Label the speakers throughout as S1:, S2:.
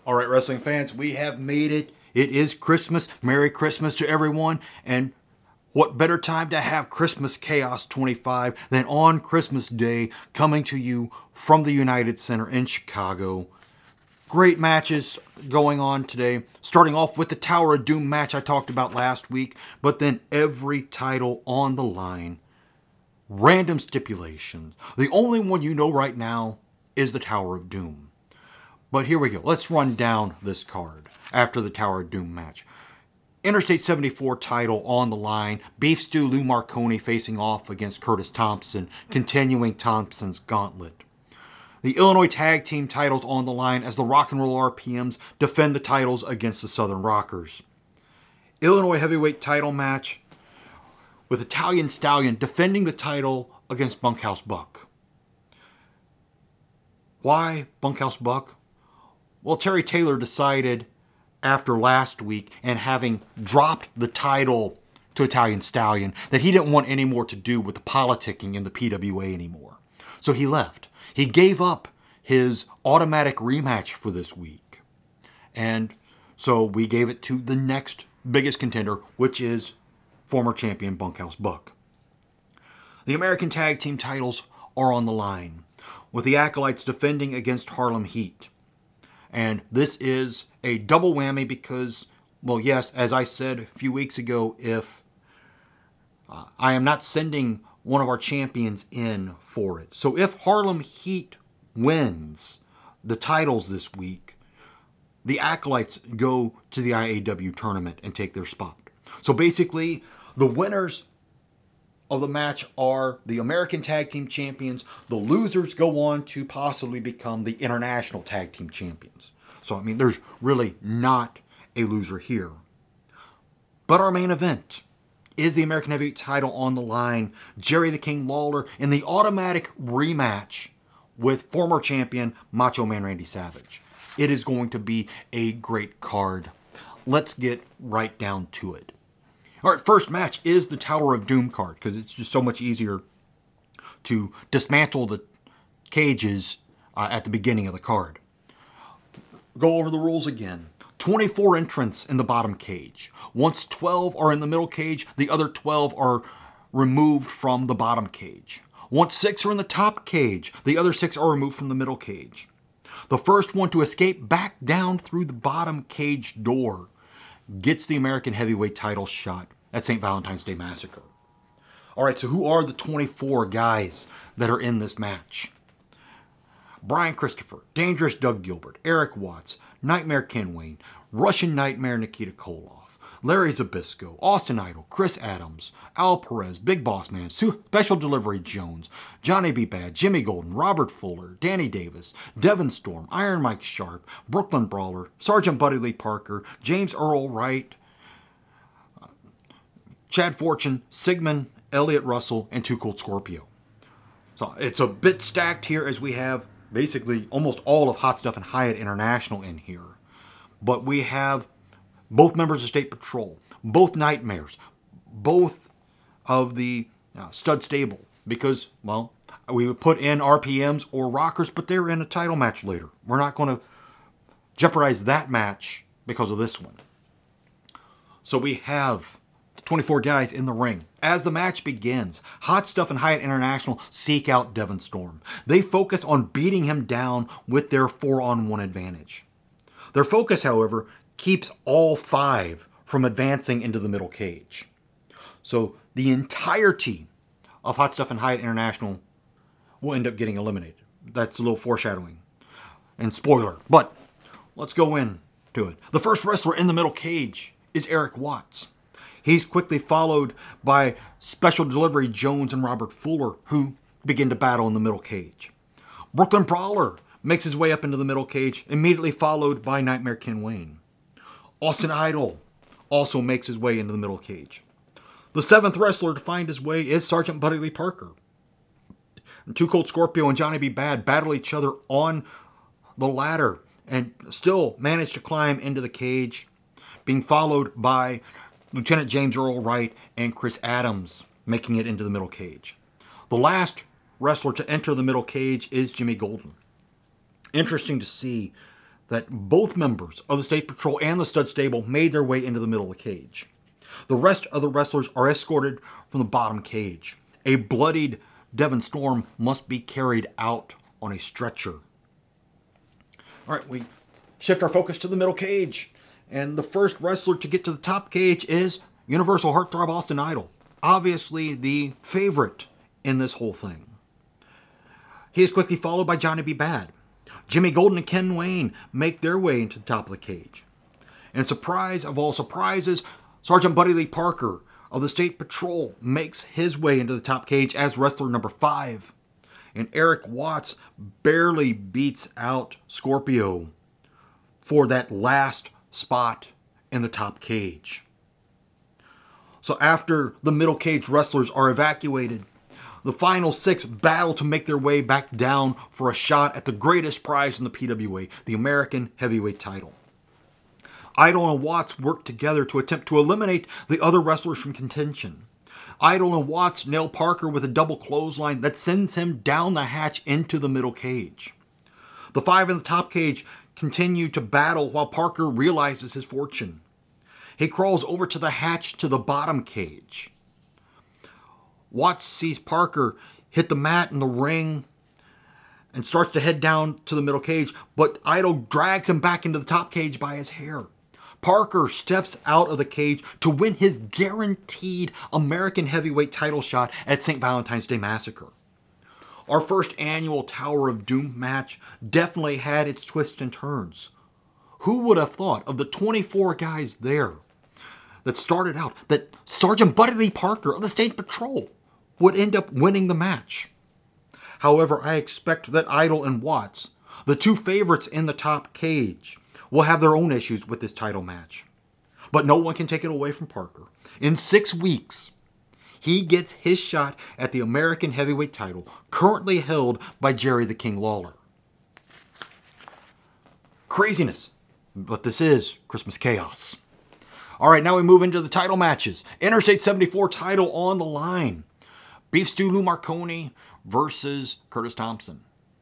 S1: All right, wrestling fans, we have made it. It is Christmas. Merry Christmas to everyone. And what better time to have Christmas Chaos 25 than on Christmas Day, coming to you from the United Center in Chicago. Great matches going on today. Starting off with the Tower of Doom match I talked about last week, but then every title on the line. Random stipulations. The only one you know right now is the Tower of Doom. But here we go. Let's run down this card after the Tower of Doom match. Interstate 74 title on the line. Beef Stew Lou Marconi facing off against Curtis Thompson, continuing Thompson's gauntlet. The Illinois Tag Team titles on the line as the Rock and Roll RPMs defend the titles against the Southern Rockers. Illinois Heavyweight title match with Italian Stallion defending the title against Bunkhouse Buck. Why Bunkhouse Buck? Well, Terry Taylor decided after last week and having dropped the title to Italian Stallion that he didn't want any more to do with the politicking in the PWA anymore. So he left. He gave up his automatic rematch for this week. And so we gave it to the next biggest contender, which is former champion Bunkhouse Buck. The American Tag Team titles are on the line, with the Acolytes defending against Harlem Heat. And this is a double whammy because, well, yes, as I said a few weeks ago, if I am not sending one of our champions in for it. So if Harlem Heat wins the titles this week, the Acolytes go to the IAW tournament and take their spot. So basically, the winners of the match are the American Tag Team Champions. The losers go on to possibly become the International Tag Team Champions. So, I mean, there's really not a loser here. But our main event is the American Heavyweight title on the line. Jerry the King Lawler in the automatic rematch with former champion Macho Man Randy Savage. It is going to be a great card. Let's get right down to it. All right, first match is the Tower of Doom card because it's just so much easier to dismantle the cages at the beginning of the card. Go over the rules again. 24 entrants in the bottom cage. Once 12 are in the middle cage, the other 12 are removed from the bottom cage. Once 6 are in the top cage, the other 6 are removed from the middle cage. The first one to escape back down through the bottom cage door gets the American Heavyweight title shot at St. Valentine's Day Massacre. All right, so who are the 24 guys that are in this match? Brian Christopher, Dangerous Doug Gilbert, Eric Watts, Nightmare Ken Wayne, Russian Nightmare Nikita Koloff, Larry Zbyszko, Austin Idol, Chris Adams, Al Perez, Big Boss Man, Special Delivery Jones, Johnny B. Bad, Jimmy Golden, Robert Fuller, Danny Davis, Devin Storm, Iron Mike Sharp, Brooklyn Brawler, Sergeant Buddy Lee Parker, James Earl Wright, Chad Fortune, Sigmund, Elliot Russell, and Too Cold Scorpio. So it's a bit stacked here as we have basically almost all of Hot Stuff and Hyatt International in here. But we have both members of State Patrol, both Nightmares, both of the Stud Stable. Because, well, we would put in RPMs or Rockers, but they're in a title match later. We're not going to jeopardize that match because of this one. So we have 24 guys in the ring. As the match begins, Hot Stuff and Hyatt International seek out Devin Storm. They focus on beating him down with their 4-on-1 advantage. Their focus, however, keeps all 5 from advancing into the middle cage. So the entirety of Hot Stuff and Hyatt International will end up getting eliminated. That's a little foreshadowing and spoiler, but let's go into it. The first wrestler in the middle cage is Eric Watts. He's quickly followed by Special Delivery Jones and Robert Fuller, who begin to battle in the middle cage. Brooklyn Brawler makes his way up into the middle cage, immediately followed by Nightmare Ken Wayne. Austin Idol also makes his way into the middle cage. The 7th wrestler to find his way is Sergeant Buddy Lee Parker. And Too Cold Scorpio and Johnny B. Bad battle each other on the ladder and still manage to climb into the cage, being followed by Lieutenant James Earl Wright and Chris Adams making it into the middle cage. The last wrestler to enter the middle cage is Jimmy Golden. Interesting to see that both members of the State Patrol and the Stud Stable made their way into the middle of the cage. The rest of the wrestlers are escorted from the bottom cage. A bloodied Devon Storm must be carried out on a stretcher. All right, we shift our focus to the middle cage. And the first wrestler to get to the top cage is Universal Heartthrob Austin Idol. Obviously the favorite in this whole thing. He is quickly followed by Johnny B. Bad. Jimmy Golden and Ken Wayne make their way into the top of the cage. And surprise of all surprises, Sergeant Buddy Lee Parker of the State Patrol makes his way into the top cage as wrestler number 5. And Eric Watts barely beats out Scorpio for that last spot in the top cage. So after the middle cage wrestlers are evacuated, the final 6 battle to make their way back down for a shot at the greatest prize in the PWA, the American Heavyweight title. Idol and Watts work together to attempt to eliminate the other wrestlers from contention. Idol and Watts nail Parker with a double clothesline that sends him down the hatch into the middle cage. The 5 in the top cage continue to battle while Parker realizes his fortune. He crawls over to the hatch to the bottom cage. Watts sees Parker hit the mat in the ring and starts to head down to the middle cage, but Idol drags him back into the top cage by his hair. Parker steps out of the cage to win his guaranteed American Heavyweight title shot at St. Valentine's Day Massacre. Our first annual Tower of Doom match definitely had its twists and turns. Who would have thought of the 24 guys there that started out that Sergeant Buddy Lee Parker of the State Patrol would end up winning the match? However, I expect that Idol and Watts, the 2 favorites in the top cage, will have their own issues with this title match. But no one can take it away from Parker. In 6 weeks, he gets his shot at the American Heavyweight title, currently held by Jerry the King Lawler. Craziness, but this is Christmas chaos. All right, now we move into the title matches. Interstate 74 title on the line. Beef Stew Lou Marconi versus Curtis Thompson.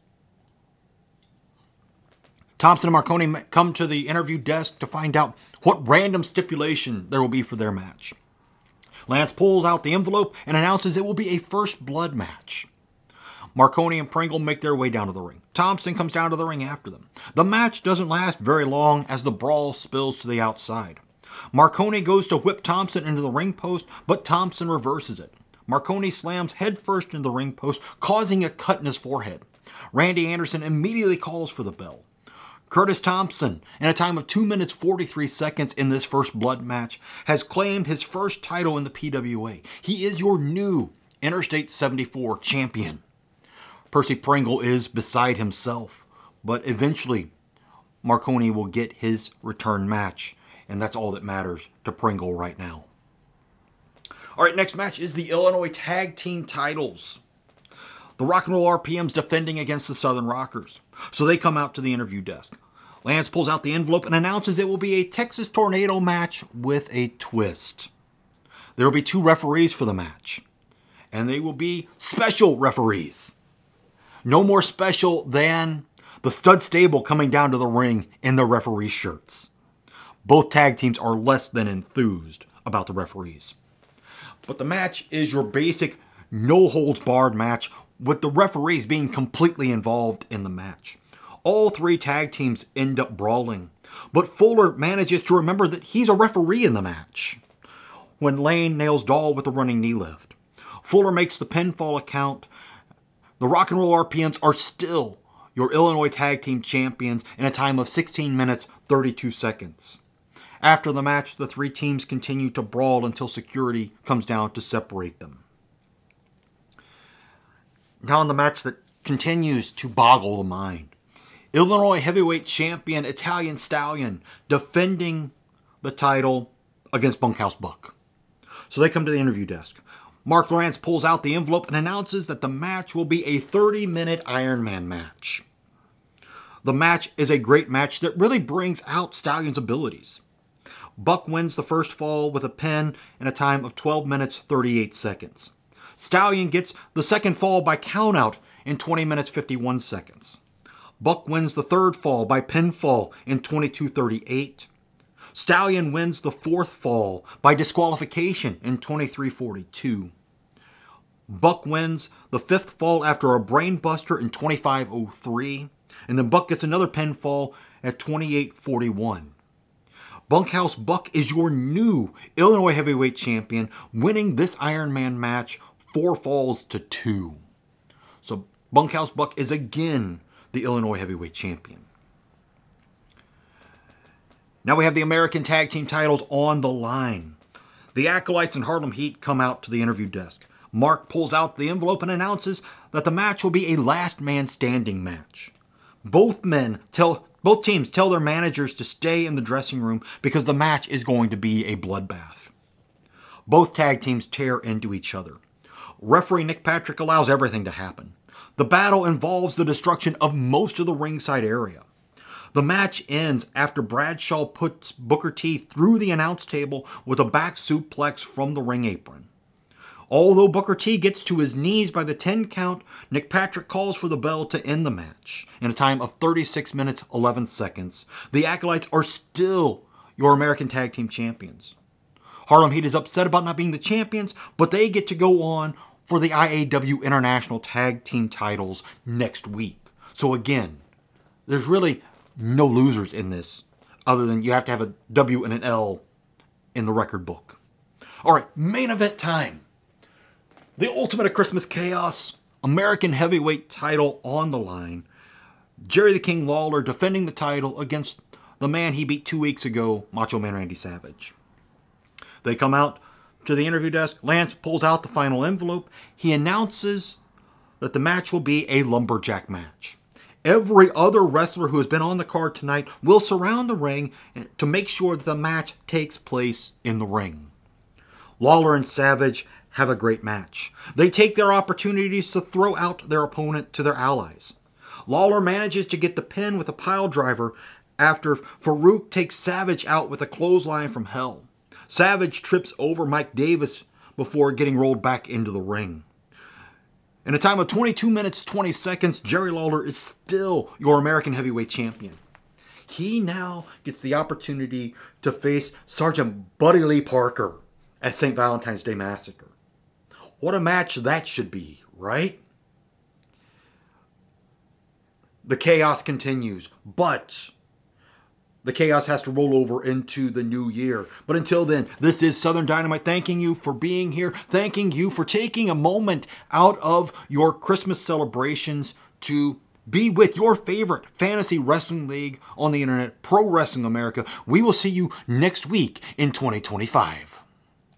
S1: Thompson and Marconi come to the interview desk to find out what random stipulation there will be for their match. Lance pulls out the envelope and announces it will be a first blood match. Marconi and Pringle make their way down to the ring. Thompson comes down to the ring after them. The match doesn't last very long as the brawl spills to the outside. Marconi goes to whip Thompson into the ring post, but Thompson reverses it. Marconi slams headfirst into the ring post, causing a cut in his forehead. Randy Anderson immediately calls for the bell. Curtis Thompson, in a time of 2 minutes 43 seconds in this first blood match, has claimed his first title in the PWA. He is your new Interstate 74 champion. Percy Pringle is beside himself, but eventually Marconi will get his return match, and that's all that matters to Pringle right now. All right, next match is the Illinois Tag Team titles. The Rock and Roll RPMs defending against the Southern Rockers. So they come out to the interview desk. Lance pulls out the envelope and announces it will be a Texas Tornado match with a twist. There will be 2 referees for the match. And they will be special referees. No more special than the Stud Stable coming down to the ring in their referee shirts. Both tag teams are less than enthused about the referees. But the match is your basic no-holds-barred match, with the referees being completely involved in the match. All 3 tag teams end up brawling, but Fuller manages to remember that he's a referee in the match when Lane nails Dahl with a running knee lift. Fuller makes the pinfall account. The Rock and Roll RPMs are still your Illinois Tag Team champions in a time of 16 minutes 32 seconds. After the match, the 3 teams continue to brawl until security comes down to separate them. Now in the match that continues to boggle the mind. Illinois Heavyweight Champion Italian Stallion defending the title against Bunkhouse Buck. So they come to the interview desk. Mark Lawrence pulls out the envelope and announces that the match will be a 30-minute Iron Man match. The match is a great match that really brings out Stallion's abilities. Buck wins the first fall with a pin in a time of 12 minutes 38 seconds. Stallion gets the second fall by countout in 20 minutes 51 seconds. Buck wins the third fall by pinfall in 22:38. Stallion wins the fourth fall by disqualification in 23:42. Buck wins the fifth fall after a brainbuster in 25:03. And then Buck gets another pinfall at 28:41. Bunkhouse Buck is your new Illinois Heavyweight Champion, winning this Iron Man match 4 falls to 2. So Bunkhouse Buck is again the Illinois Heavyweight Champion. Now we have the American Tag Team titles on the line. The Acolytes and Harlem Heat come out to the interview desk. Mark pulls out the envelope and announces that the match will be a last man standing match. Both teams tell their managers to stay in the dressing room because the match is going to be a bloodbath. Both tag teams tear into each other. Referee Nick Patrick allows everything to happen. The battle involves the destruction of most of the ringside area. The match ends after Bradshaw puts Booker T through the announce table with a back suplex from the ring apron. Although Booker T gets to his knees by the 10 count, Nick Patrick calls for the bell to end the match. In a time of 36 minutes, 11 seconds, the Acolytes are still your American Tag Team Champions. Harlem Heat is upset about not being the champions, but they get to go on for the IAW International Tag Team titles next week. So again, there's really no losers in this, other than you have to have a W and an L in the record book. All right, main event time. The Ultimate of Christmas Chaos, American Heavyweight title on the line. Jerry the King Lawler defending the title against the man he beat 2 weeks ago, Macho Man Randy Savage. They come out to the interview desk. Lance pulls out the final envelope. He announces that the match will be a lumberjack match. Every other wrestler who has been on the card tonight will surround the ring to make sure that the match takes place in the ring. Lawler and Savage have a great match. They take their opportunities to throw out their opponent to their allies. Lawler manages to get the pin with a pile driver after Farouk takes Savage out with a clothesline from hell. Savage trips over Mike Davis before getting rolled back into the ring. In a time of 22 minutes, 20 seconds, Jerry Lawler is still your American Heavyweight Champion. He now gets the opportunity to face Sergeant Buddy Lee Parker at St. Valentine's Day Massacre. What a match that should be, right? The chaos continues, but the chaos has to roll over into the new year. But until then, this is Southern Dynamite thanking you for being here, thanking you for taking a moment out of your Christmas celebrations to be with your favorite fantasy wrestling league on the internet, Pro Wrestling America. We will see you next week in 2025.